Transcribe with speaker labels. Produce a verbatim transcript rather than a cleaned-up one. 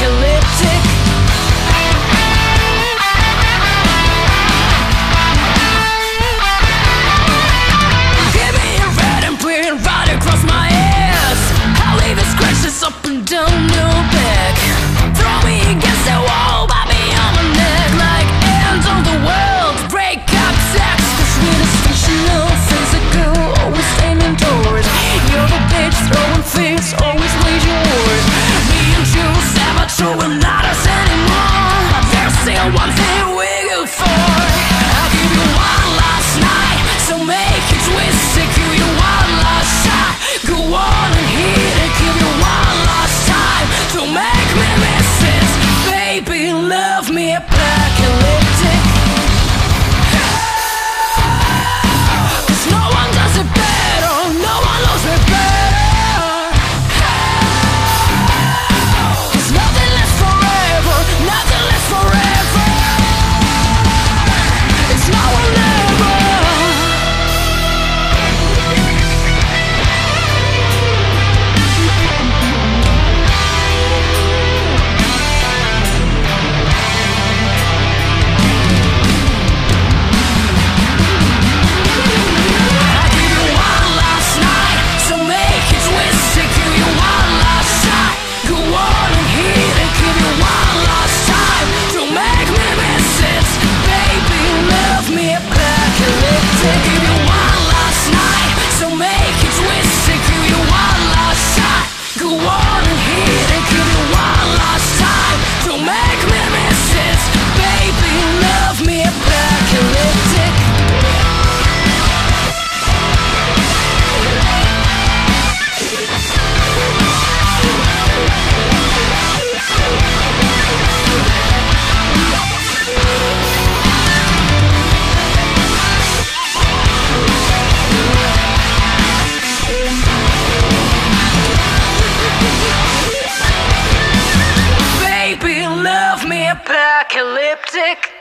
Speaker 1: apocalyptic. Give me a red and bleeding right across my ass. I'll leave the scratches up and down your back. Throw me against the wall, bite me on my neck like ends of the world. Break up sex, cause we're dysfunctional, physical, always aiming towards. You're the bitch throwing fists, always waging wars. Me and you, savage, so we're not us anymore. There's still one thing we're good for. I'll give you one last night, so make it twisted. Give you one last shot, go on and hit it. Give you one last time, to make me miss it. Baby, love me apocalyptic. Cause no one does it better, no one loves me better. Cause nothing lasts forever, nothing lasts forever. It's now or never. I give you one last night, so make it twisted. Give you one last shot, go on and hit it. Give you one last time, to make me miss it. Baby, love me apocalyptic. Give you one last night, so make it twisted. Give you one last shot, go on and hit it. Give you one last time, to make me miss it. Baby, love me apocalyptic. Baby, love me apocalyptic.